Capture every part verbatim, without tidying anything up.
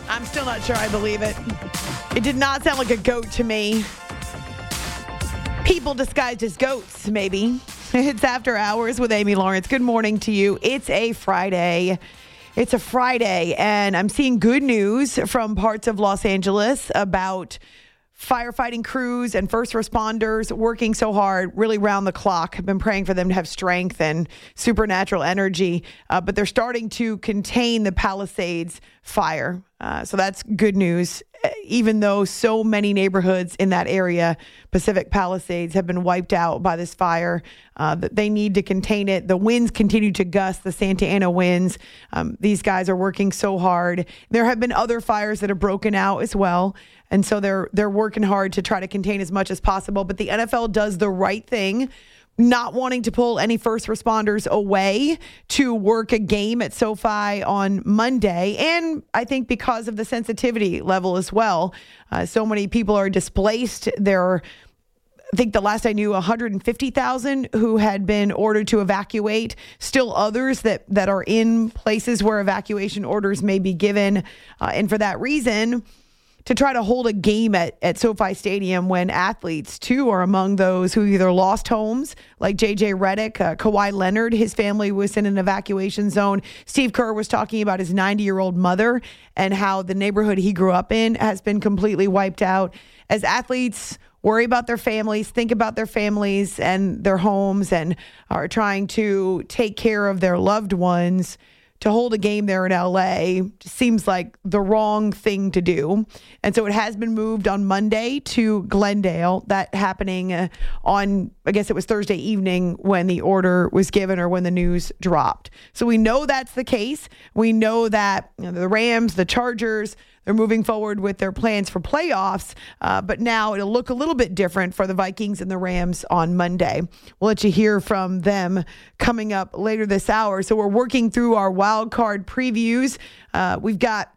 I'm still not sure I believe it. It did not sound like a goat to me. People disguised as goats, maybe. It's After Hours with Amy Lawrence. Good morning to you. It's a Friday. It's a Friday, and I'm seeing good news from parts of Los Angeles about firefighting crews and first responders working so hard, really round the clock. I've been praying for them to have strength and supernatural energy, uh, but they're starting to contain the Palisades fire. Uh, so that's good news, even though so many neighborhoods in that area, Pacific Palisades, have been wiped out by this fire. Uh, that they need to contain it. The winds continue to gust, the Santa Ana winds. Um, these guys are working so hard. There have been other fires that have broken out as well. And so they're they're working hard to try to contain as much as possible. But the N F L does the right thing, not wanting to pull any first responders away to work a game at SoFi on Monday. And I think because of the sensitivity level as well, uh, so many people are displaced. There are, I think the last I knew, one hundred fifty thousand who had been ordered to evacuate. Still others that, that are in places where evacuation orders may be given. Uh, and for that reason, to try to hold a game at, at SoFi Stadium when athletes, too, are among those who either lost homes, like J J Redick, uh, Kawhi Leonard, his family was in an evacuation zone. Steve Kerr was talking about his ninety-year-old mother and how the neighborhood he grew up in has been completely wiped out. As athletes worry about their families, think about their families and their homes, and are trying to take care of their loved ones, to hold a game there in L A just seems like the wrong thing to do. And so it has been moved on Monday to Glendale. That happening uh, on, I guess it was Thursday evening when the order was given or when the news dropped. So we know that's the case. We know that, you know, the Rams, the Chargers, they're moving forward with their plans for playoffs, uh, but now it'll look a little bit different for the Vikings and the Rams on Monday. We'll let you hear from them coming up later this hour. So we're working through our wild card previews. Uh, we've got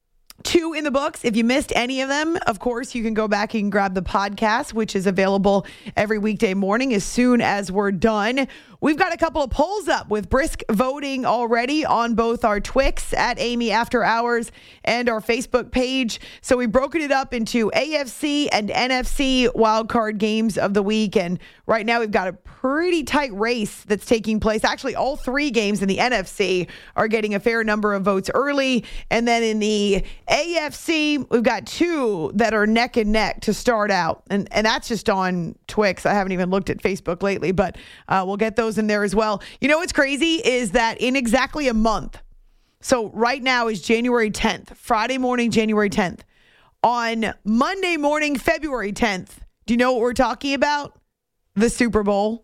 two in the books. If you missed any of them, of course, you can go back and grab the podcast, which is available every weekday morning as soon as we're done. We've got a couple of polls up with brisk voting already on both our Twix at Amy After Hours and our Facebook page. So we've broken it up into A F C and N F C wildcard games of the week. And right now we've got a pretty tight race that's taking place. Actually, all three games in the N F C are getting a fair number of votes early. And then in the A F C, we've got two that are neck and neck to start out. And, and that's just on Twix. I haven't even looked at Facebook lately, but uh, we'll get those in there as well. You know what's crazy is that in exactly a month, so right now is January tenth, Friday morning, January tenth. On Monday morning, February tenth, do you know what we're talking about? The Super Bowl.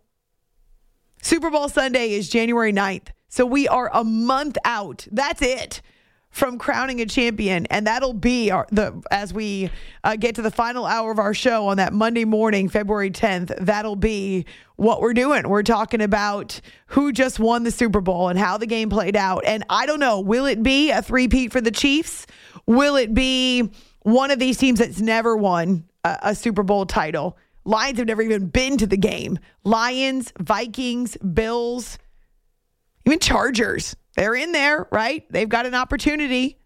Super Bowl Sunday is January ninth. So we are a month out. That's it from crowning a champion. And that'll be our, the as we uh, get to the final hour of our show on that Monday morning, February tenth, that'll be what we're doing. We're talking about who just won the Super Bowl and how the game played out. And I don't know, will it be a three-peat for the Chiefs? Will it be one of these teams that's never won a, a Super Bowl title? Lions have never even been to the game. Lions, Vikings, Bills, even Chargers. They're in there, right? They've got an opportunity.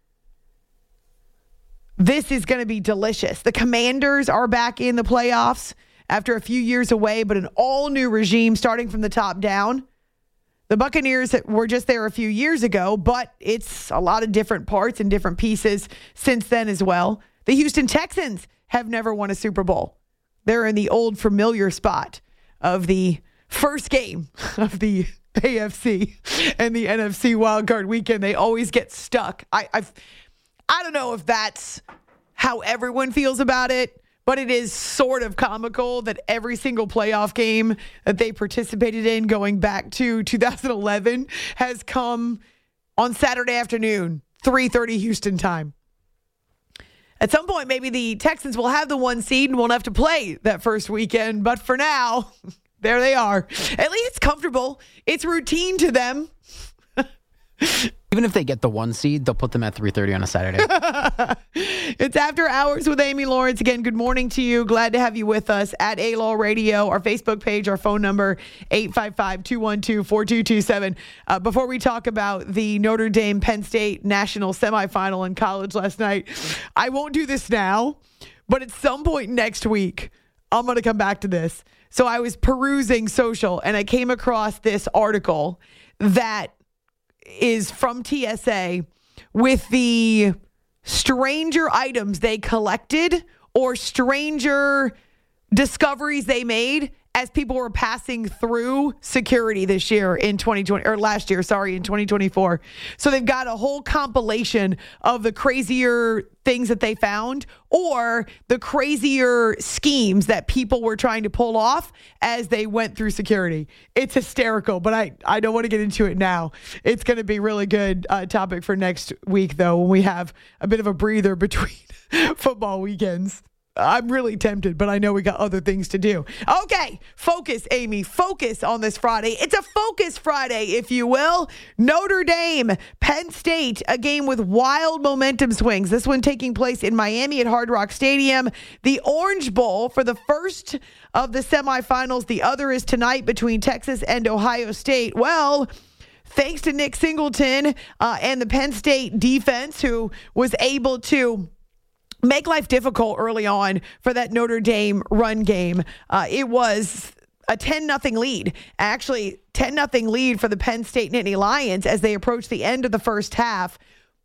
This is going to be delicious. The Commanders are back in the playoffs after a few years away, but an all-new regime starting from the top down. The Buccaneers were just there a few years ago, but it's a lot of different parts and different pieces since then as well. The Houston Texans have never won a Super Bowl. They're in the old familiar spot of the first game of the A F C and the N F C wildcard weekend. They always get stuck. I I've, I don't know if that's how everyone feels about it, but it is sort of comical that every single playoff game that they participated in going back to two thousand eleven has come on Saturday afternoon, three thirty Houston time. At some point, maybe the Texans will have the one seed and won't have to play that first weekend. But for now, there they are. At least it's comfortable. It's routine to them. Even if they get the one seed, they'll put them at three thirty on a Saturday. It's After Hours with Amy Lawrence. Again, good morning to you. Glad to have you with us at A-Law Radio, our Facebook page, our phone number, eight five five, two one two, four two two seven. Uh, before we talk about the Notre Dame Penn State national semifinal in college last night, I won't do this now, but at some point next week, I'm going to come back to this. So I was perusing social, and I came across this article that is from T S A with the stranger items they collected or stranger discoveries they made as people were passing through security this year in twenty twenty, or last year, sorry, in twenty twenty-four. So they've got a whole compilation of the crazier things that they found or the crazier schemes that people were trying to pull off as they went through security. It's hysterical, but I, I don't want to get into it now. It's going to be a really good uh, topic for next week, though, when we have a bit of a breather between football weekends. I'm really tempted, but I know we got other things to do. Okay, focus, Amy. Focus on this Friday. It's a focus Friday, if you will. Notre Dame, Penn State, a game with wild momentum swings. This one taking place in Miami at Hard Rock Stadium. The Orange Bowl for the first of the semifinals. The other is tonight between Texas and Ohio State. Well, thanks to Nick Singleton uh, and the Penn State defense, who was able to make life difficult early on for that Notre Dame run game. Uh, it was a ten nothing lead. Actually, ten nothing lead for the Penn State Nittany Lions as they approached the end of the first half.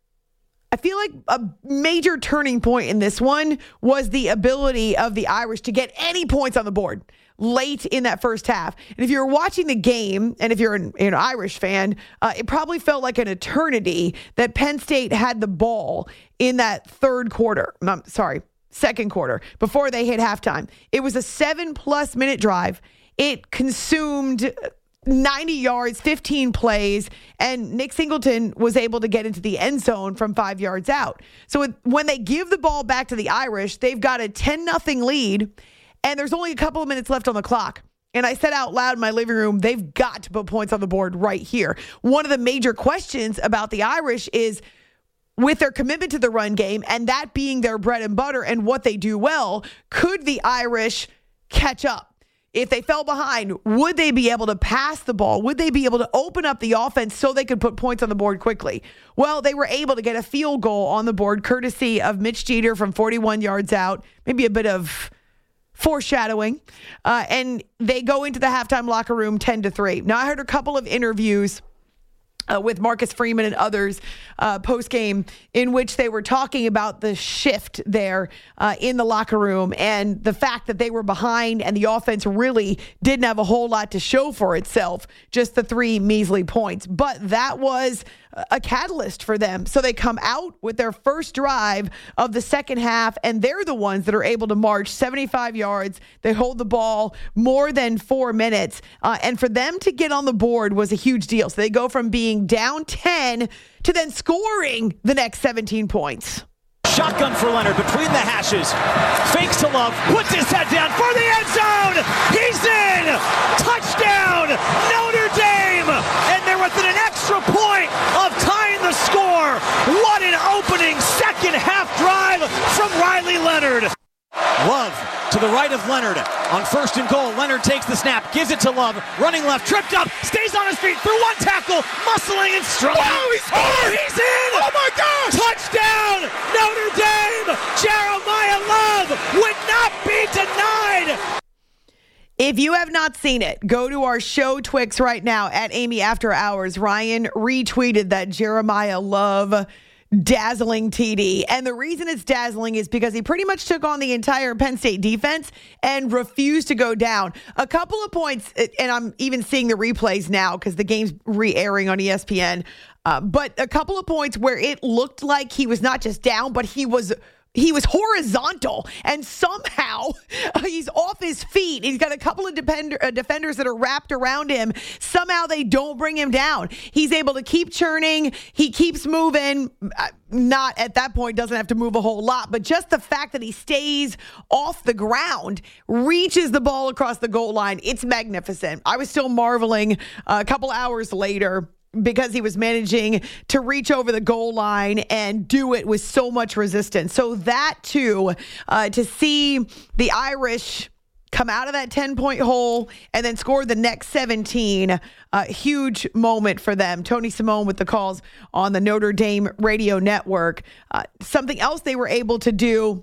I feel like a major turning point in this one was the ability of the Irish to get any points on the board late in that first half. And if you're watching the game, and if you're an, an Irish fan, uh, it probably felt like an eternity that Penn State had the ball in that third quarter. I'm sorry, second quarter, before they hit halftime. It was a seven-plus minute drive. It consumed ninety yards, fifteen plays, and Nick Singleton was able to get into the end zone from five yards out. So when they give the ball back to the Irish, they've got a ten nothing lead, and there's only a couple of minutes left on the clock. And I said out loud in my living room, they've got to put points on the board right here. One of the major questions about the Irish is, with their commitment to the run game and that being their bread and butter and what they do well, could the Irish catch up? If they fell behind, would they be able to pass the ball? Would they be able to open up the offense so they could put points on the board quickly? Well, they were able to get a field goal on the board courtesy of Mitch Jeter from forty-one yards out. Maybe a bit of foreshadowing. Uh, and they go into the halftime locker room ten to three. Now, I heard a couple of interviews Uh, with Marcus Freeman and others uh, post-game in which they were talking about the shift there uh, in the locker room and the fact that they were behind and the offense really didn't have a whole lot to show for itself, just the three measly points. But that was a catalyst for them. So they come out with their first drive of the second half, and they're the ones that are able to march seventy-five yards. They hold the ball more than four minutes. Uh, and for them to get on the board was a huge deal. So they go from being down ten to then scoring the next seventeen points. Shotgun for Leonard between the hashes. Fakes to Love. Puts his head down for the end zone. He's in. Touchdown, Notre Dame. And they're within an extra point of tying the score. What an opening second half drive from Riley Leonard. Love to the right of Leonard on first and goal. Leonard takes the snap, gives it to Love, running left, tripped up, stays on his feet through one tackle, muscling and strong. Oh, he's, oh, he's in! Oh my gosh! Touchdown, Notre Dame! Jeremiah Love would not be denied. If you have not seen it, go to our show Twix right now at Amy After Hours. Ryan retweeted that Jeremiah Love dazzling T D. And the reason it's dazzling is because he pretty much took on the entire Penn State defense and refused to go down. A couple of points, and I'm even seeing the replays now because the game's re-airing on E S P N. Uh, but a couple of points where it looked like he was not just down, but he was He was horizontal, and somehow uh, he's off his feet. He's got a couple of defender, uh, defenders that are wrapped around him. Somehow they don't bring him down. He's able to keep churning. He keeps moving. Uh, not at that point, doesn't have to move a whole lot, but just the fact that he stays off the ground, reaches the ball across the goal line, it's magnificent. I was still marveling uh, a couple hours later because he was managing to reach over the goal line and do it with so much resistance. So that too, uh, to see the Irish come out of that ten-point hole and then score the next seventeen, a huge moment for them. Tony Simone with the calls on the Notre Dame radio network. Uh, something else they were able to do,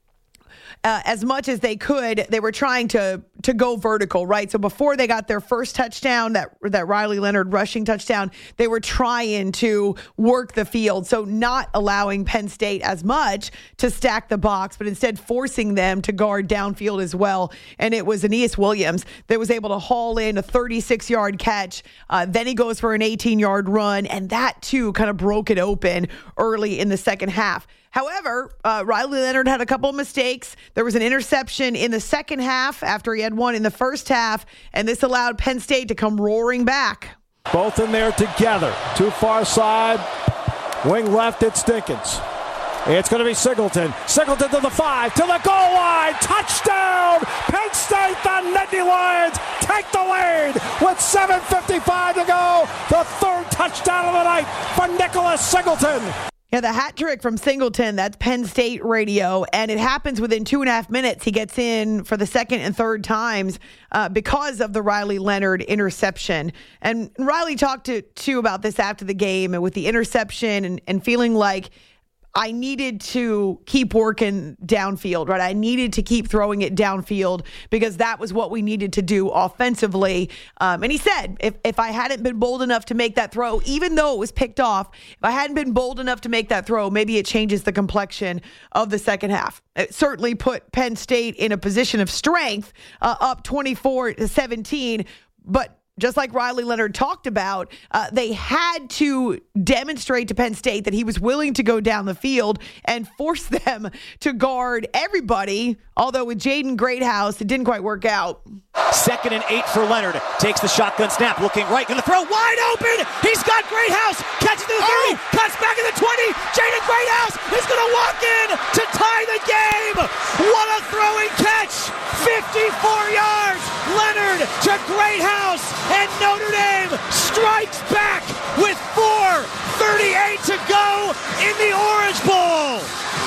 Uh, as much as they could, they were trying to to go vertical, right? So before they got their first touchdown, that that Riley Leonard rushing touchdown, they were trying to work the field. So not allowing Penn State as much to stack the box, but instead forcing them to guard downfield as well. And it was Aeneas Williams that was able to haul in a thirty-six-yard catch. Uh, then he goes for an eighteen-yard run, and that too kind of broke it open early in the second half. However, uh, Riley Leonard had a couple of mistakes. There was an interception in the second half after he had one in the first half, and this allowed Penn State to come roaring back. Both in there together. Too far side. Wing left, it's Dinkins. It's going to be Singleton. Singleton to the five, to the goal line. Touchdown! Penn State, the Nittany Lions take the lead with seven fifty-five to go. The third touchdown of the night for Nicholas Singleton. Yeah, the hat trick from Singleton, that's Penn State radio, and it happens within two and a half minutes. He gets in for the second and third times uh, because of the Riley Leonard interception. And Riley talked to, to about this after the game and with the interception and, and feeling like I needed to keep working downfield, right? I needed to keep throwing it downfield because that was what we needed to do offensively. Um, and he said, if, if I hadn't been bold enough to make that throw, even though it was picked off, if I hadn't been bold enough to make that throw, maybe it changes the complexion of the second half. It certainly put Penn State in a position of strength, uh, up twenty-four to seventeen, but just like Riley Leonard talked about, uh, they had to demonstrate to Penn State that he was willing to go down the field and force them to guard everybody. Although with Jaden Greathouse, it didn't quite work out. Second and eight for Leonard. Takes the shotgun snap, looking right, going to throw wide open. He's got Greathouse. Catches the thirty, oh. Cuts back in the twenty. Jaden Greathouse is going to walk in to tie the game. What a throwing catch. fifty-four yards. Leonard to Greathouse. And Notre Dame strikes back with four thirty-eight to go in the Orange Bowl.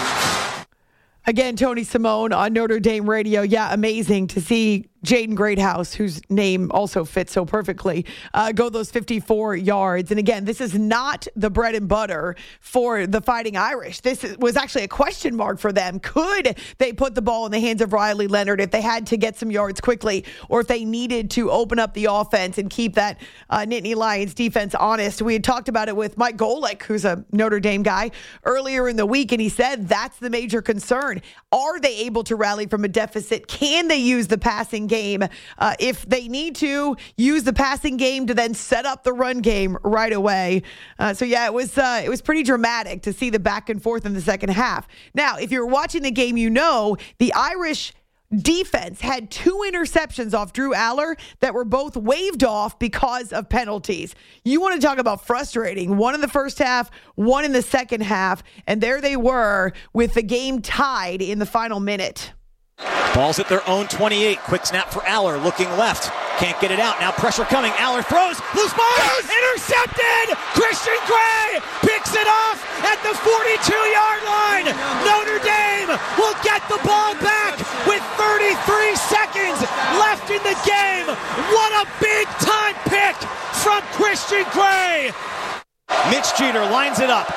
Again, Tony Simone on Notre Dame radio. Yeah, amazing to see Jaden Greathouse, whose name also fits so perfectly, uh, go those fifty-four yards. And again, this is not the bread and butter for the Fighting Irish. This is, was actually a question mark for them. Could they put the ball in the hands of Riley Leonard if they had to get some yards quickly, or if they needed to open up the offense and keep that uh, Nittany Lions defense honest? We had talked about it with Mike Golick, who's a Notre Dame guy, earlier in the week, and he said that's the major concern. Are they able to rally from a deficit? Can they use the passing game? Uh, if they need to, use the passing game to then set up the run game right away. Uh, so yeah, it was uh, it was pretty dramatic to see the back and forth in the second half. Now, if you're watching the game, you know the Irish defense had two interceptions off Drew Aller that were both waved off because of penalties. You want to talk about frustrating. One in the first half, one in the second half, and there they were with the game tied in the final minute. Ball's at their own twenty-eight. Quick snap for Aller, looking left. Can't get it out. Now pressure coming. Aller throws. Loose ball. Yes! Intercepted. Christian Gray picks it off at the forty-two-yard line. Notre Dame will get the ball back with thirty-three seconds left in the game. What a big-time pick from Christian Gray. Mitch Jeter lines it up.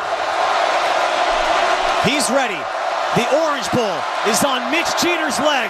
He's ready. The Orange Bowl is on Mitch Jeter's leg.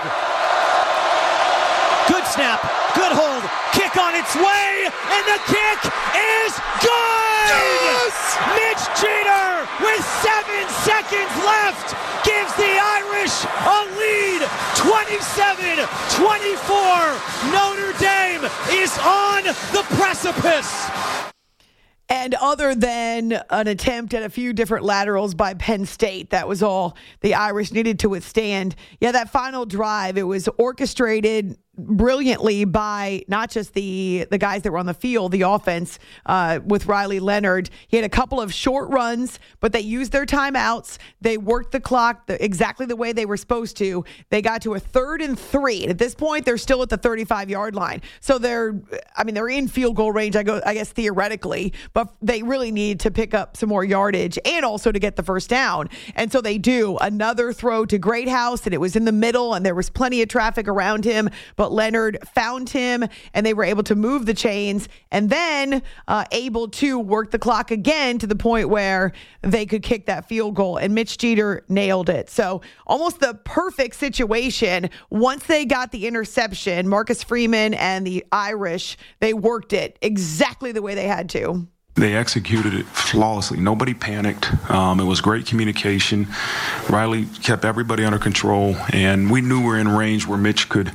Good snap, good hold, kick on its way, and the kick is good! Yes! Mitch Jeter, with seven seconds left, gives the Irish a lead, twenty-seven twenty-four. Notre Dame is on the precipice. And other than an attempt at a few different laterals by Penn State, that was all the Irish needed to withstand. Yeah, that final drive, it was orchestrated brilliantly by not just the the guys that were on the field, the offense uh, with Riley Leonard. He had a couple of short runs, but they used their timeouts. They worked the clock the, exactly the way they were supposed to. They got to a third and three. And at this point, they're still at the thirty-five-yard line. So they're, I mean, they're in field goal range, I go, I guess theoretically, but they really need to pick up some more yardage and also to get the first down. And so they do another throw to Greathouse, and it was in the middle, and there was plenty of traffic around him, but Leonard found him, and they were able to move the chains, and then uh, able to work the clock again to the point where they could kick that field goal, and Mitch Jeter nailed it. So almost the perfect situation. Once they got the interception, Marcus Freeman and the Irish, they worked it exactly the way they had to. They executed it flawlessly. Nobody panicked. Um, it was great communication. Riley kept everybody under control, and we knew we were in range where Mitch could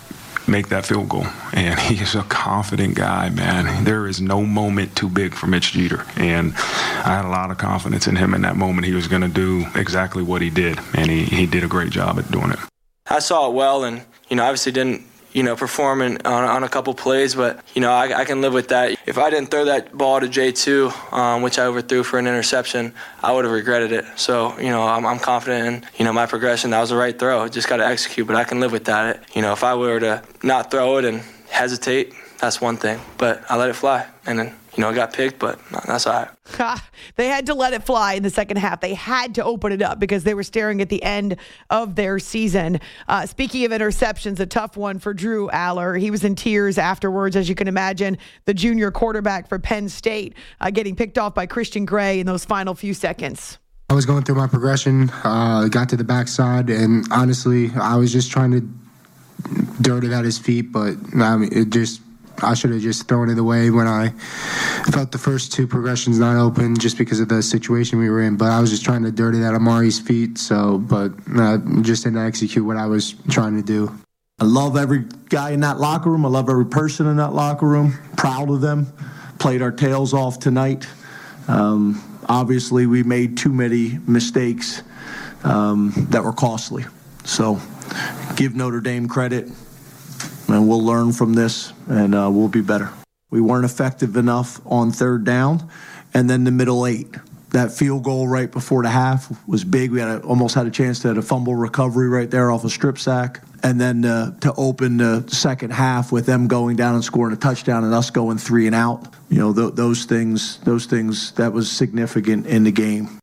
make that field goal. And he is a confident guy, man. There is no moment too big for Mitch Jeter. And I had a lot of confidence in him in that moment. He was going to do exactly what he did, and he, he did a great job at doing it. I saw it well, and, you know, obviously didn't, you know, perform in, on, on a couple plays, but, you know, I, I can live with that. If I didn't throw that ball to J two, um, which I overthrew for an interception, I would have regretted it. So, you know, I'm, I'm confident in, you know, my progression. That was the right throw. Just got to execute, but I can live with that. You know, if I were to not throw it and hesitate, that's one thing. But I let it fly, and then, you know, it got picked, but that's all right. They had to let it fly in the second half. They had to open it up because they were staring at the end of their season. Uh, speaking of interceptions, a tough one for Drew Aller. He was in tears afterwards, as you can imagine, the junior quarterback for Penn State, uh, getting picked off by Christian Gray in those final few seconds. I was going through my progression, uh, got to the backside, and honestly, I was just trying to dirt it at his feet, but I mean, it just I should have just thrown it away when I felt the first two progressions not open just because of the situation we were in. But I was just trying to dirt it at Amari's feet, so but uh, just didn't execute what I was trying to do. I love every guy in that locker room. I love every person in that locker room. Proud of them. Played our tails off tonight. Um, obviously, we made too many mistakes um, that were costly. So give Notre Dame credit. And we'll learn from this, and uh, we'll be better. We weren't effective enough on third down, and then the middle eight. That field goal right before the half was big. We had a, almost had a chance to have a fumble recovery right there off a strip sack. And then uh, to open the second half with them going down and scoring a touchdown and us going three and out. You know, th- those things, those things, that was significant in the game.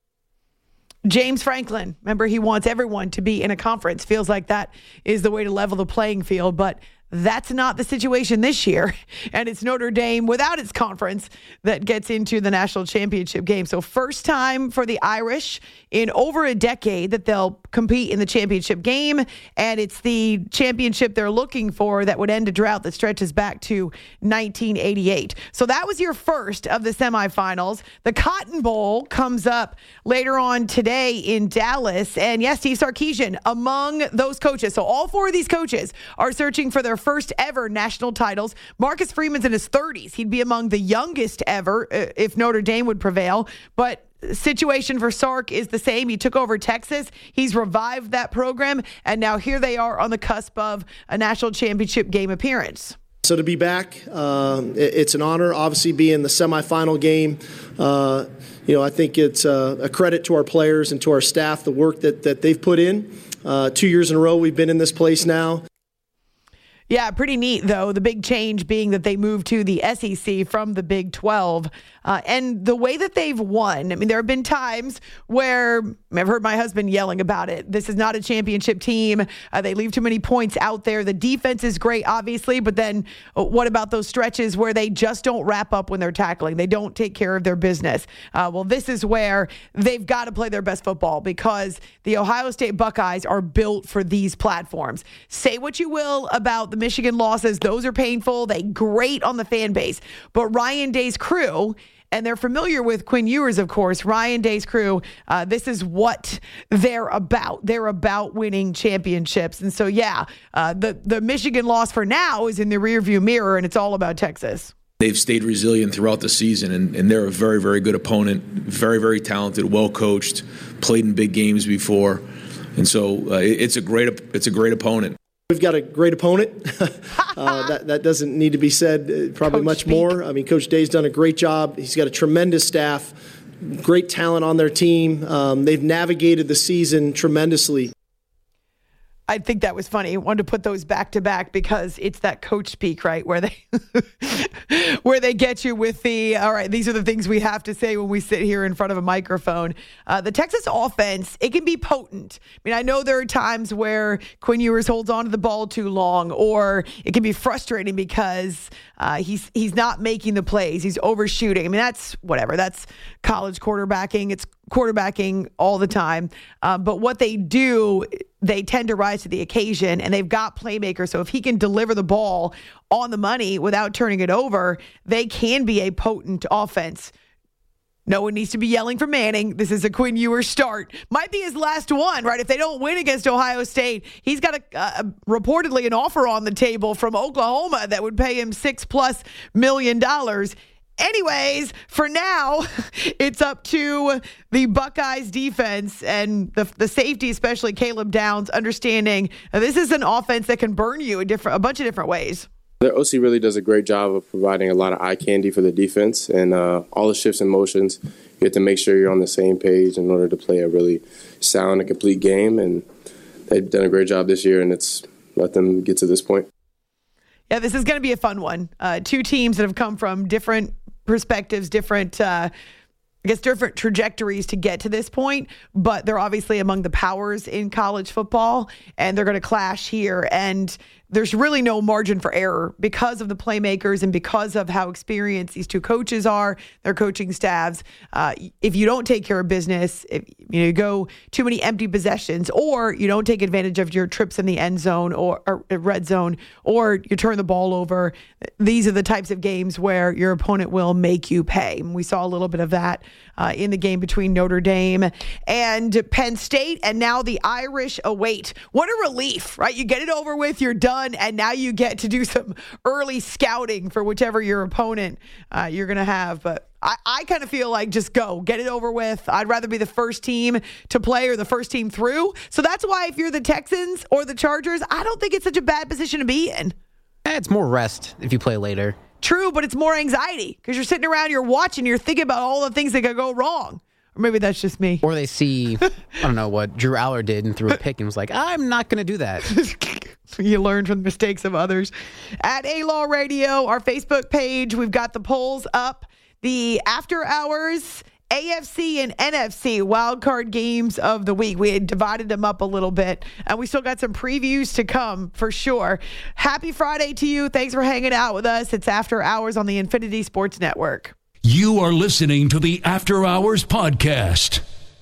James Franklin, remember, he wants everyone to be in a conference. Feels like that is the way to level the playing field, but that's not the situation this year. And it's Notre Dame without its conference that gets into the national championship game. So first time for the Irish in over a decade that they'll compete in the championship game. And it's the championship they're looking for that would end a drought that stretches back to nineteen eighty-eight. So that was your first of the semifinals. The Cotton Bowl comes up later on today in Dallas. And yes, Steve Sarkisian among those coaches. So all four of these coaches are searching for their first ever national titles. Marcus Freeman's in his thirties. He'd be among the youngest ever uh, if Notre Dame would prevail. But situation for Sark is the same. He took over Texas. He's revived that program. And now here they are on the cusp of a national championship game appearance. So to be back, uh, it's an honor. Obviously, be in the semifinal game. Uh, you know, I think it's uh, a credit to our players and to our staff, the work that, that they've put in. Uh, two years in a row, we've been in this place now. Yeah, pretty neat, though. The big change being that they moved to the S E C from the Big twelve. Uh, and the way that they've won, I mean, there have been times where I've heard my husband yelling about it. This is not a championship team. Uh, they leave too many points out there. The defense is great, obviously, but then what about those stretches where they just don't wrap up when they're tackling? They don't take care of their business. Uh, well, this is where they've got to play their best football because the Ohio State Buckeyes are built for these platforms. Say what you will about the Michigan losses. Those are painful. They grate on the fan base. But Ryan Day's crew, and they're familiar with Quinn Ewers, of course, Ryan Day's crew, uh, this is what they're about. They're about winning championships. And so, yeah, uh, the, the Michigan loss for now is in the rearview mirror, and it's all about Texas. They've stayed resilient throughout the season, and, and they're a very, very good opponent, very, very talented, well-coached, played in big games before. And so uh, it's a great it's a great opponent. We've got a great opponent. uh, that, that doesn't need to be said uh, probably Coach much speak. more. I mean, Coach Day's done a great job. He's got a tremendous staff, great talent on their team. Um, they've navigated the season tremendously. I think that was funny. I wanted to put those back to back because it's that coach speak, right? Where they where they get you with the, all right, these are the things we have to say when we sit here in front of a microphone. Uh, the Texas offense, it can be potent. I mean, I know there are times where Quinn Ewers holds on to the ball too long, or it can be frustrating because uh, he's he's not making the plays. He's overshooting. I mean, that's whatever. That's college quarterbacking. It's quarterbacking all the time. Uh, but what they do, they tend to rise to the occasion, and they've got playmakers. So if he can deliver the ball on the money without turning it over, they can be a potent offense. No one needs to be yelling for Manning. This is a Quinn Ewers start. Might be his last one, right? If they don't win against Ohio State, he's got a uh, reportedly an offer on the table from Oklahoma that would pay him six plus million dollars. Anyways, for now, it's up to the Buckeyes defense and the the safety, especially Caleb Downs, understanding this is an offense that can burn you a different a bunch of different ways. The O C really does a great job of providing a lot of eye candy for the defense, and uh, all the shifts and motions. You have to make sure you're on the same page in order to play a really sound and complete game, and they've done a great job this year, and it's let them get to this point. Yeah, this is going to be a fun one. Uh, two teams that have come from different perspectives, different, uh, I guess, different trajectories to get to this point, but they're obviously among the powers in college football, and they're going to clash here. And there's really no margin for error because of the playmakers and because of how experienced these two coaches are, their coaching staffs. Uh, if you don't take care of business, if you know, you go too many empty possessions, or you don't take advantage of your trips in the end zone or, or red zone, or you turn the ball over, these are the types of games where your opponent will make you pay. And we saw a little bit of that uh, in the game between Notre Dame and Penn State, and now the Irish await. What a relief, right? You get it over with, you're done. And now you get to do some early scouting for whichever your opponent uh, you're going to have. But I, I kind of feel like just go, get it over with. I'd rather be the first team to play or the first team through. So that's why if you're the Texans or the Chargers, I don't think it's such a bad position to be in. It's more rest if you play later. True, but it's more anxiety because you're sitting around, you're watching, you're thinking about all the things that could go wrong. Or maybe that's just me. Or they see, I don't know, what Drew Aller did and threw a pick and was like, I'm not going to do that. You learn from the mistakes of others. At A-Law Radio, our Facebook page, we've got the polls up. The after hours A F C and N F C wildcard games of the week. We had divided them up a little bit, and we still got some previews to come for sure. Happy Friday to you. Thanks for hanging out with us. It's After Hours on the Infinity Sports Network. You are listening to the After Hours Podcast.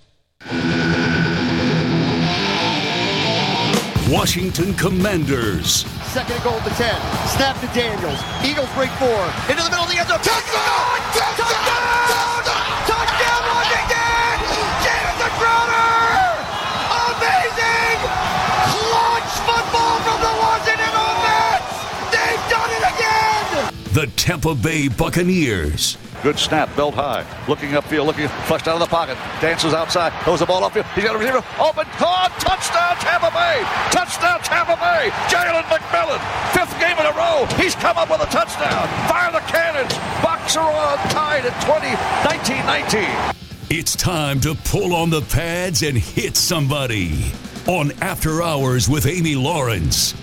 Washington Commanders. Second and goal at the ten. Snap to Daniels. Eagles break four. Into the middle of the end zone. Touchdown! Touchdown! Touchdown! Touchdown, Washington! Jamison Crowder! Amazing! Clutch football from the Washington offense! They've done it again! The Tampa Bay Buccaneers. Good snap, belt high. Looking upfield, looking flushed out of the pocket. Dances outside, throws the ball upfield. He's got a receiver. Open, caught, touchdown, Tampa Bay! Touchdown, Tampa Bay! Jalen McMillan, fifth game in a row. He's come up with a touchdown. Fire the cannons. Bucs are on tied at twenty, nineteen nineteen. It's time to pull on the pads and hit somebody on After Hours with Amy Lawrence.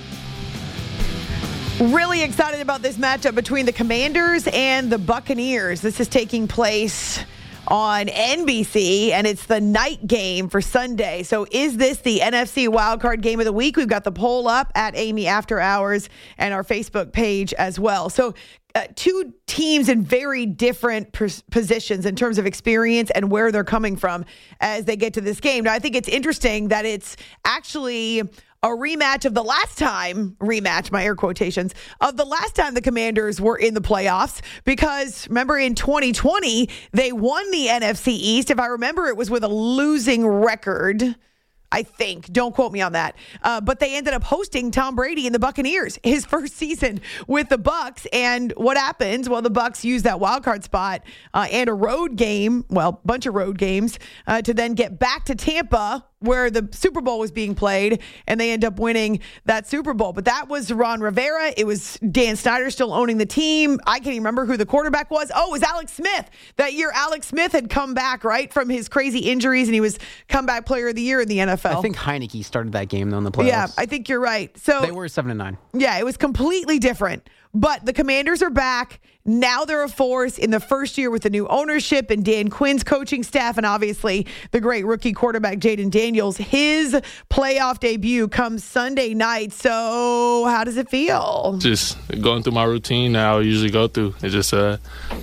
Really excited about this matchup between the Commanders and the Buccaneers. This is taking place on N B C, and it's the night game for Sunday. So is this the N F C wildcard game of the week? We've got the poll up at Amy After Hours and our Facebook page as well. So uh, two teams in very different pos- positions in terms of experience and where they're coming from as they get to this game. Now, I think it's interesting that it's actually a rematch of the last time, rematch, my air quotations, of the last time the Commanders were in the playoffs. Because remember in twenty twenty, they won the N F C East. If I remember, it was with a losing record, I think. Don't quote me on that. Uh, but they ended up hosting Tom Brady and the Buccaneers, his first season with the Bucs. And what happens? Well, the Bucs used that wild card spot uh, and a road game, well, bunch of road games, uh, to then get back to Tampa where the Super Bowl was being played, and they end up winning that Super Bowl. But that was Ron Rivera. It was Dan Snyder still owning the team. I can't even remember who the quarterback was. Oh, it was Alex Smith. That year, Alex Smith had come back, right, from his crazy injuries, and he was comeback player of the year in the N F L. I think Heineke started that game, though, in the playoffs. Yeah, I think you're right. So they were seven and nine. Yeah, it was completely different. But the Commanders are back. Now they're a force in the first year with the new ownership and Dan Quinn's coaching staff, and obviously the great rookie quarterback Jayden Daniels. His playoff debut comes Sunday night. So how does it feel? Just going through my routine that I usually go through. It's just uh,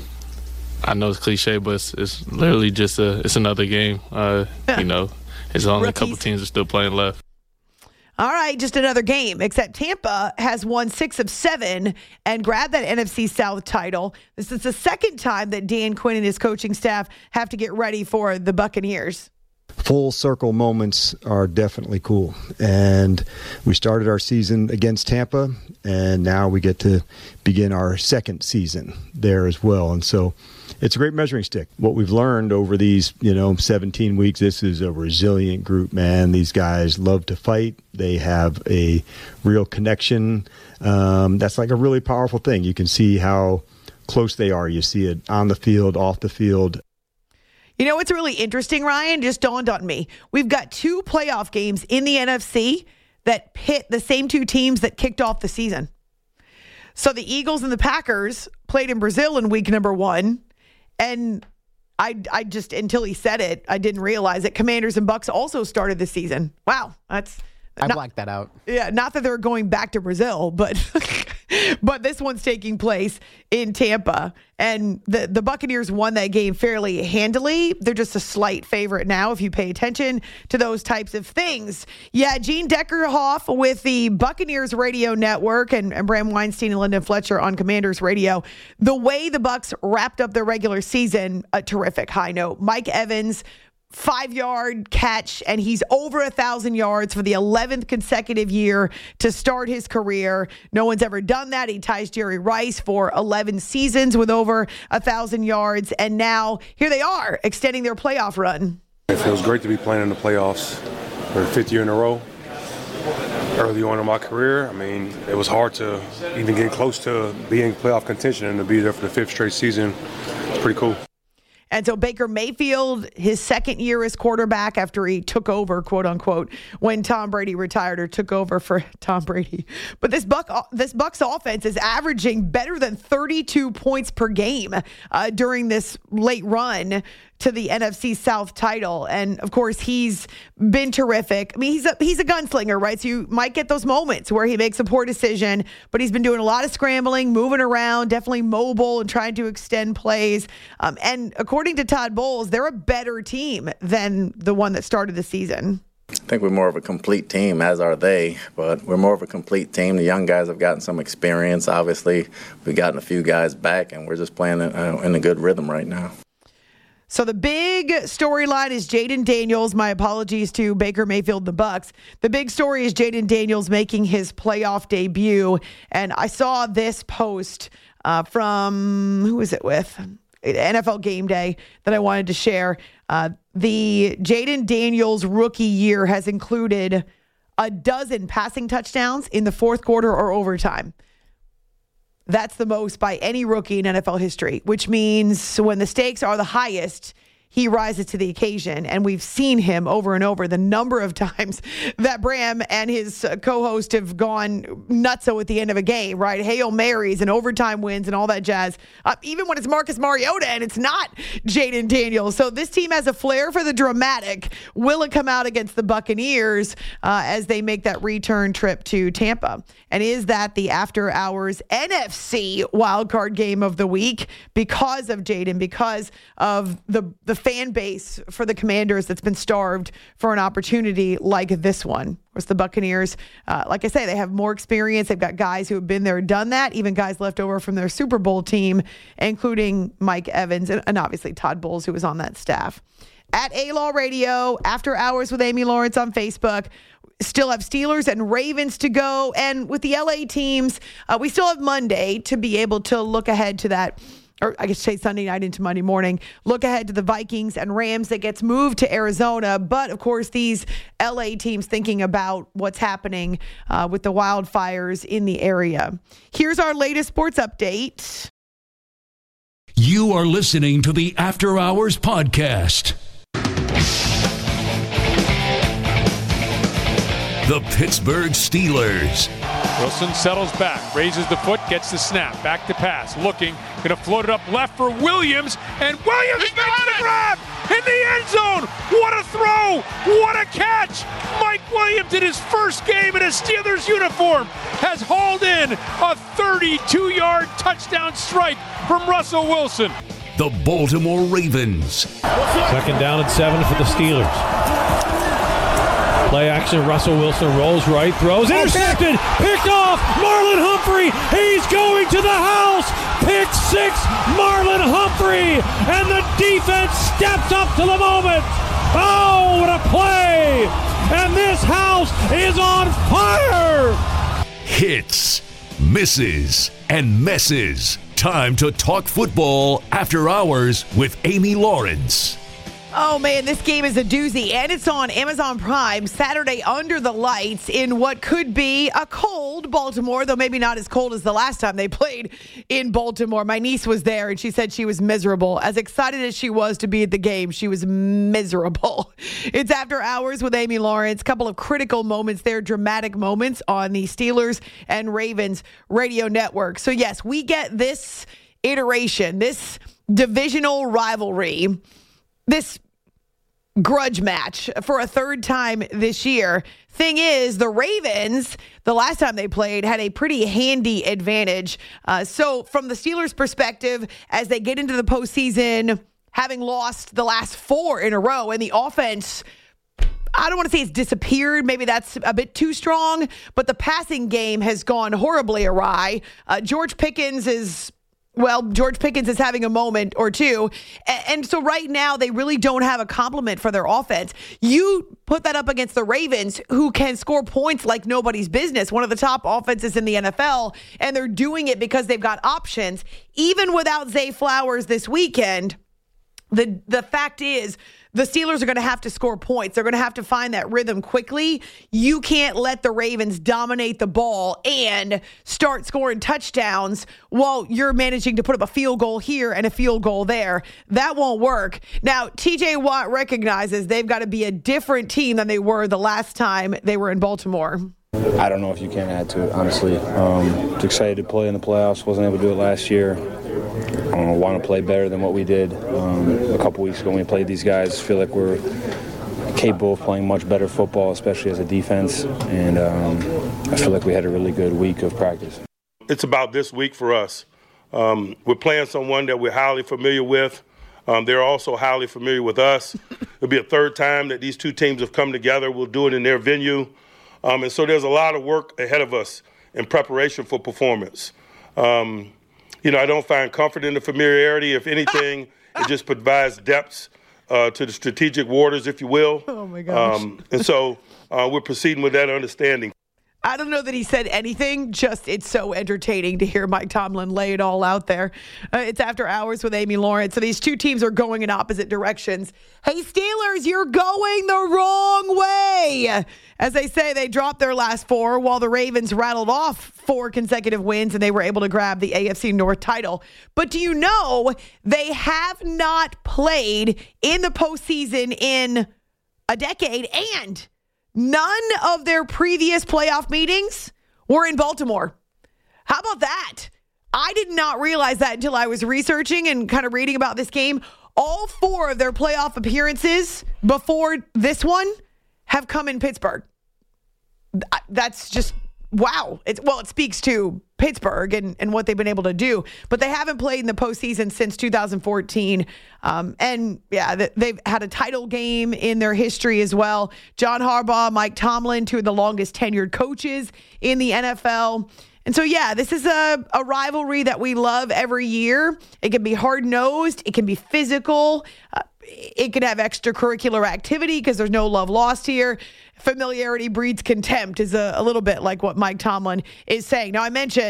I know it's cliche, but it's, it's literally just a, it's another game. Uh, you know, it's only Rookies. A couple teams that are still playing left. All right, just another game, except Tampa has won six of seven and grabbed that N F C South title. This is the second time that Dan Quinn and his coaching staff have to get ready for the Buccaneers. Full circle moments are definitely cool. And we started our season against Tampa, and now we get to begin our second season there as well. And so it's a great measuring stick. What we've learned over these, you know, seventeen weeks, this is a resilient group, man. These guys love to fight. They have a real connection. Um, that's like a really powerful thing. You can see how close they are. You see it on the field, off the field. You know what's really interesting, Ryan? Just dawned on me. We've got two playoff games in the N F C that pit the same two teams that kicked off the season. So the Eagles and the Packers played in Brazil in week number one. And I, I just, until he said it, I didn't realize it. Commanders and Bucks also started the season. Wow. That's I not, blacked that out. Yeah, not that they're going back to Brazil, but but this one's taking place in Tampa. And the, the Buccaneers won that game fairly handily. They're just a slight favorite now if you pay attention to those types of things. Yeah, Gene Deckerhoff with the Buccaneers Radio Network and, and Bram Weinstein and Lyndon Fletcher on Commanders Radio. The way the Bucs wrapped up their regular season, a terrific high note. Mike Evans, five-yard catch, and he's over a thousand yards for the eleventh consecutive year to start his career. No one's ever done that. He ties Jerry Rice for eleven seasons with over a thousand yards, and now here they are extending their playoff run. It feels great to be playing in the playoffs for the fifth year in a row. Early on in my career, I mean, it was hard to even get close to being playoff contention, and to be there for the fifth straight season, it's pretty cool. And so Baker Mayfield, his second year as quarterback after he took over, quote unquote, when Tom Brady retired or took over for Tom Brady. But this Buck, this Bucs offense is averaging better than thirty-two points per game uh, during this late run to the N F C South title. And of course, he's been terrific. I mean, he's a, he's a gunslinger, right? So you might get those moments where he makes a poor decision, but he's been doing a lot of scrambling, moving around, definitely mobile and trying to extend plays. Um, and according to Todd Bowles, they're a better team than the one that started the season. I think we're more of a complete team, as are they, but we're more of a complete team. The young guys have gotten some experience. Obviously, we've gotten a few guys back, and we're just playing uh, in a good rhythm right now. So the big storyline is Jayden Daniels. My apologies to Baker Mayfield, the Bucs. The big story is Jayden Daniels making his playoff debut. And I saw this post uh, from, who is it with? N F L Game Day that I wanted to share. Uh, the Jayden Daniels rookie year has included a dozen passing touchdowns in the fourth quarter or overtime. That's the most by any rookie in N F L history, which means when the stakes are the highest, he rises to the occasion. And we've seen him over and over the number of times that Bram and his co-host have gone nutso at the end of a game, right? Hail Marys and overtime wins and all that jazz. Uh, even when it's Marcus Mariota and it's not Jayden Daniels. So this team has a flair for the dramatic. Will it come out against the Buccaneers uh, as they make that return trip to Tampa? And is that the after-hours N F C wildcard game of the week because of Jayden, because of the the fan base for the Commanders that's been starved for an opportunity like this one? Of course, the Buccaneers, uh, like I say, they have more experience. They've got guys who have been there, done that, even guys left over from their Super Bowl team, including Mike Evans and, and obviously Todd Bowles, who was on that staff. At A-Law Radio, After Hours with Amy Lawrence on Facebook. Still have Steelers and Ravens to go. And with the L A teams, uh, we still have Monday to be able to look ahead to that or I guess say Sunday night into Monday morning. Look ahead to the Vikings and Rams that gets moved to Arizona. But, of course, these L A teams thinking about what's happening uh, with the wildfires in the area. Here's our latest sports update. You are listening to the After Hours Podcast. The Pittsburgh Steelers. Wilson settles back, raises the foot, gets the snap, back to pass, looking, going to float it up left for Williams, and Williams makes the grab in the end zone. What a throw! What a catch! Mike Williams in his first game in a Steelers uniform has hauled in a thirty-two-yard touchdown strike from Russell Wilson. The Baltimore Ravens. Second down and seven for the Steelers. Play action, Russell Wilson rolls right, throws, intercepted, picked off, Marlon Humphrey, he's going to the house, pick six, Marlon Humphrey, and the defense steps up to the moment. Oh, what a play, and this house is on fire. Hits, misses, and messes. Time to talk football after hours with Amy Lawrence. Oh, man, this game is a doozy, and it's on Amazon Prime Saturday under the lights in what could be a cold Baltimore, though maybe not as cold as the last time they played in Baltimore. My niece was there, and she said she was miserable. As excited as she was to be at the game, she was miserable. It's After Hours with Amy Lawrence. A couple of critical moments there, dramatic moments on the Steelers and Ravens radio network. So, yes, we get this iteration, this divisional rivalry, this grudge match for a third time this year. Thing is, the Ravens, the last time they played, had a pretty handy advantage. Uh, so from the Steelers' perspective, as they get into the postseason, having lost the last four in a row, and the offense, I don't want to say it's disappeared. Maybe that's a bit too strong, but the passing game has gone horribly awry. Uh, George Pickens is... Well, George Pickens is having a moment or two. And so right now, they really don't have a complement for their offense. You put that up against the Ravens, who can score points like nobody's business, one of the top offenses in the N F L, and they're doing it because they've got options. Even without Zay Flowers this weekend, the the fact is, the Steelers are going to have to score points. They're going to have to find that rhythm quickly. You can't let the Ravens dominate the ball and start scoring touchdowns while you're managing to put up a field goal here and a field goal there. That won't work. Now, T J Watt recognizes they've got to be a different team than they were the last time they were in Baltimore. I don't know if you can add to it, honestly. Um, just excited to play in the playoffs. Wasn't able to do it last year. I want to play better than what we did um, a couple weeks ago when we played these guys. Feel like we're capable of playing much better football, especially as a defense. And um, I feel like we had a really good week of practice. It's about this week for us. Um, we're playing someone that we're highly familiar with. Um, they're also highly familiar with us. It'll be a third time that these two teams have come together. We'll do it in their venue. Um, and so there's a lot of work ahead of us in preparation for performance. Um, you know, I don't find comfort in the familiarity. If anything, it just provides depths uh, to the strategic waters, if you will. Oh, my gosh. Um, and so uh, we're proceeding with that understanding. I don't know that he said anything, just it's so entertaining to hear Mike Tomlin lay it all out there. Uh, it's After Hours with Amy Lawrence. So these two teams are going in opposite directions. Hey, Steelers, you're going the wrong way. As they say, they dropped their last four while the Ravens rattled off four consecutive wins and they were able to grab the A F C North title. But do you know they have not played in the postseason in a decade, and none of their previous playoff meetings were in Baltimore. How about that? I did not realize that until I was researching and kind of reading about this game. All four of their playoff appearances before this one have come in Pittsburgh. That's just, wow. It's, well, it speaks to Pittsburgh and, and what they've been able to do. But they haven't played in the postseason since two thousand fourteen. Um, and, yeah, they've had a title game in their history as well. John Harbaugh, Mike Tomlin, two of the longest tenured coaches in the N F L. And so, yeah, this is a, a rivalry that we love every year. It can be hard-nosed. It can be physical. Uh, it could have extracurricular activity because there's no love lost here. Familiarity breeds contempt is a, a little bit like what Mike Tomlin is saying. Now, I mentioned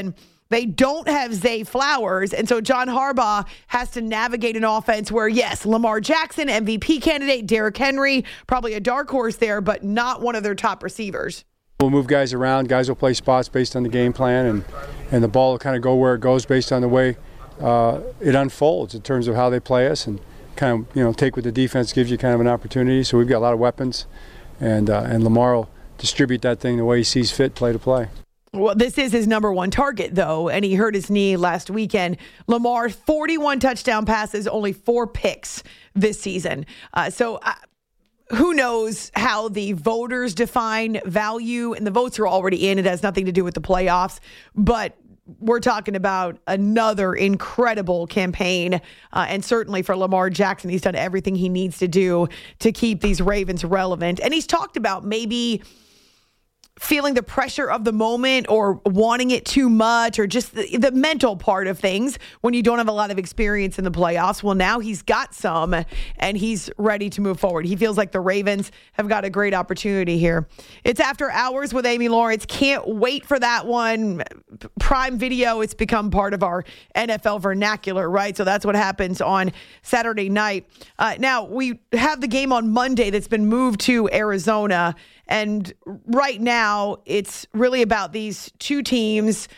They don't have Zay Flowers, and so John Harbaugh has to navigate an offense where, yes, Lamar Jackson, M V P candidate, Derrick Henry, probably a dark horse there, but not one of their top receivers. We'll move guys around. Guys will play spots based on the game plan, and, and the ball will kind of go where it goes based on the way uh, it unfolds in terms of how they play us, and kind of, you know, take what the defense gives you kind of an opportunity. So we've got a lot of weapons, and uh, and Lamar will distribute that thing the way he sees fit, play to play. Well, this is his number one target, though, and he hurt his knee last weekend. Lamar, forty-one touchdown passes, only four picks this season. Uh, so uh, who knows how the voters define value, and the votes are already in. It has nothing to do with the playoffs, but we're talking about another incredible campaign, uh, and certainly for Lamar Jackson, he's done everything he needs to do to keep these Ravens relevant. And he's talked about maybe feeling the pressure of the moment or wanting it too much, or just the, the mental part of things when you don't have a lot of experience in the playoffs. Well, now he's got some, and he's ready to move forward. He feels like the Ravens have got a great opportunity here. It's After Hours with Amy Lawrence. Can't wait for that one. Prime Video, it's become part of our N F L vernacular, right? So that's what happens on Saturday night. Uh, now, we have the game on Monday that's been moved to Arizona. And right now, it's really about these two teams.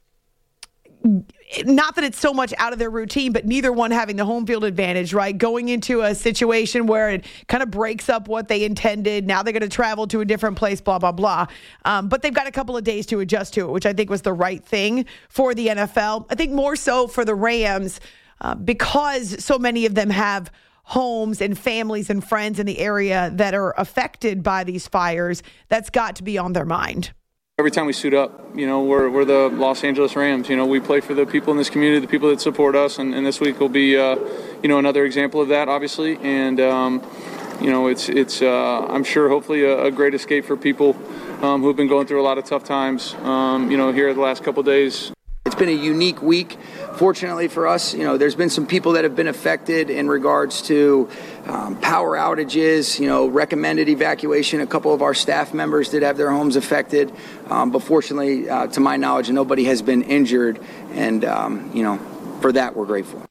Not that it's so much out of their routine, but neither one having the home field advantage, right? Going into a situation where it kind of breaks up what they intended. Now they're going to travel to a different place, blah, blah, blah. Um, but they've got a couple of days to adjust to it, which I think was the right thing for the N F L. I think more so for the Rams, uh, because so many of them have homes and families and friends in the area that are affected by these fires. That's got to be on their mind. Every time we suit up, you know, we're we're the Los Angeles Rams. You know, we play for the people in this community, the people that support us, and, and this week will be, uh, you know, another example of that, obviously. And um, you know, it's it's uh, I'm sure hopefully a, a great escape for people um, who've been going through a lot of tough times. Um, you know, here the last couple of days. It's been a unique week. Fortunately for us, you know, there's been some people that have been affected in regards to um, power outages, you know, recommended evacuation. A couple of our staff members did have their homes affected. Um, but fortunately, uh, to my knowledge, nobody has been injured. And, um, you know, for that, we're grateful.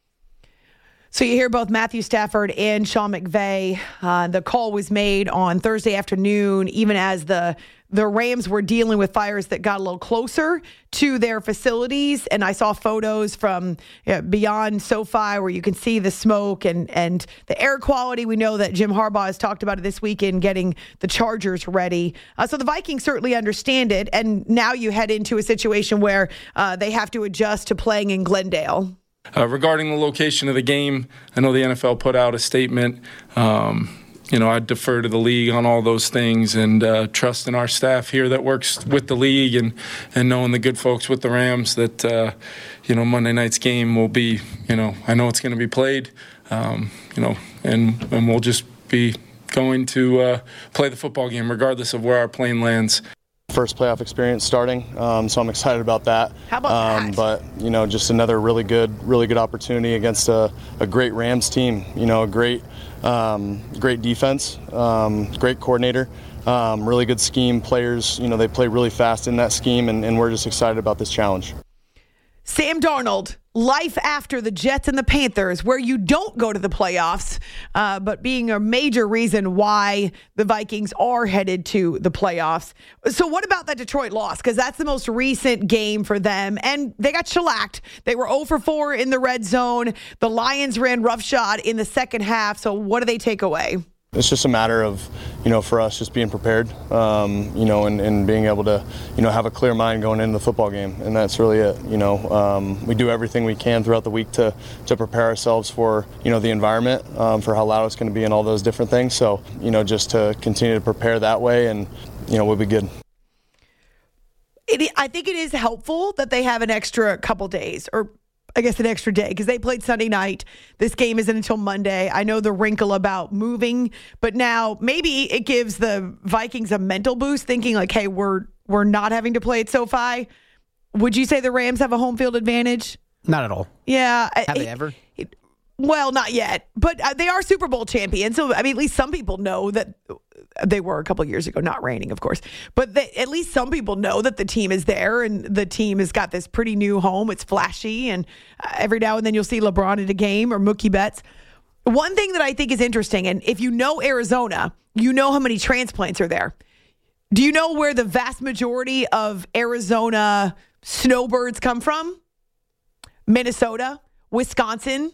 So you hear both Matthew Stafford and Sean McVay. Uh, the call was made on Thursday afternoon, even as the the Rams were dealing with fires that got a little closer to their facilities. And I saw photos from you know, beyond SoFi where you can see the smoke and, and the air quality. We know that Jim Harbaugh has talked about it this weekend, getting the Chargers ready. Uh, so the Vikings certainly understand it. And now you head into a situation where uh, they have to adjust to playing in Glendale. Uh, regarding the location of the game, I know the N F L put out a statement. Um, you know, I defer to the league on all those things, and uh, trust in our staff here that works with the league, and, and knowing the good folks with the Rams that, uh, you know, Monday night's game will be, you know, I know it's going to be played, um, you know, and, and we'll just be going to uh, play the football game regardless of where our plane lands. First playoff experience starting, um, so I'm excited about that. How about um, that? But, you know, just another really good, really good opportunity against a, a great Rams team. You know, a great, um, great defense, um, great coordinator, um, really good scheme. Players, you know, they play really fast in that scheme, and, and we're just excited about this challenge. Sam Darnold, life after the Jets and the Panthers, where you don't go to the playoffs, uh, but being a major reason why the Vikings are headed to the playoffs. So what about that Detroit loss? Because that's the most recent game for them, and they got shellacked. They were zero for four in the red zone. The Lions ran roughshod in the second half. So what do they take away? It's just a matter of, you know, for us just being prepared, um, you know, and, and being able to, you know, have a clear mind going into the football game. And that's really it. You know, um, we do everything we can throughout the week to, to prepare ourselves for, you know, the environment, um, for how loud it's going to be and all those different things. So, you know, just to continue to prepare that way, and, you know, we'll be good. It, I think it is helpful that they have an extra couple days, or I guess an extra day, because they played Sunday night. This game isn't until Monday. I know the wrinkle about moving, but now maybe it gives the Vikings a mental boost, thinking like, hey, we're we're not having to play at SoFi. Would you say the Rams have a home field advantage? Not at all. Yeah. Have it, they ever? It, Well, not yet, but uh, they are Super Bowl champions. So, I mean, at least some people know that they were a couple of years ago, not reigning, of course. But they, at least some people know that the team is there and the team has got this pretty new home. It's flashy, and uh, every now and then you'll see LeBron at a game or Mookie Betts. One thing that I think is interesting, and if you know Arizona, you know how many transplants are there. Do you know where the vast majority of Arizona snowbirds come from? Minnesota, Wisconsin,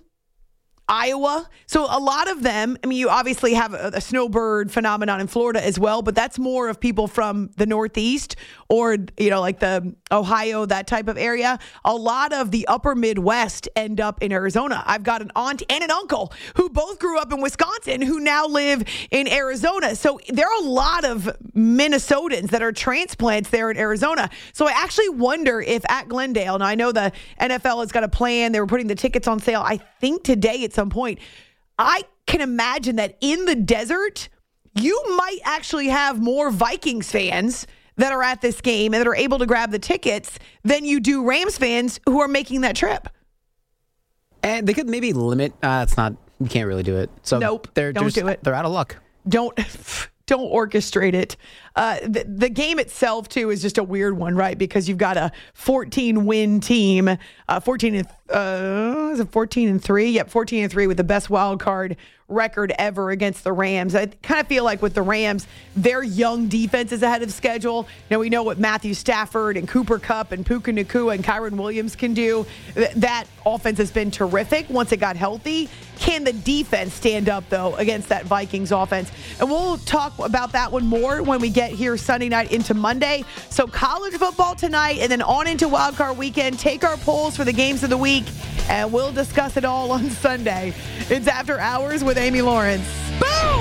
Iowa. So a lot of them, I mean, you obviously have a, a snowbird phenomenon in Florida as well, but that's more of people from the Northeast or, you know, like the Ohio, that type of area. A lot of the upper Midwest end up in Arizona. I've got an aunt and an uncle who both grew up in Wisconsin who now live in Arizona. So there are a lot of Minnesotans that are transplants there in Arizona. So I actually wonder if at Glendale, now I know the N F L has got a plan. They were putting the tickets on sale, I think today it's some point. I can imagine that in the desert, you might actually have more Vikings fans that are at this game and that are able to grab the tickets than you do Rams fans who are making that trip. And they could maybe limit. Uh, it's not. You can't really do it. So nope. They're don't just, do it. They're out of luck. Don't. Don't orchestrate it. Uh, the, the game itself, too, is just a weird one, right? Because you've got a fourteen-win team, uh, fourteen and uh, is it fourteen and three? Yep, fourteen and three with the best wild card record ever against the Rams. I kind of feel like with the Rams, their young defense is ahead of schedule. Now we know what Matthew Stafford and Cooper Kupp and Puka Nacua and Kyron Williams can do. Th- that offense has been terrific once it got healthy. Can the defense stand up, though, against that Vikings offense? And we'll talk about that one more when we get here Sunday night into Monday. So college football tonight and then on into Wild Card Weekend. Take our polls for the games of the week, and we'll discuss it all on Sunday. It's After Hours with Amy Lawrence. Boom!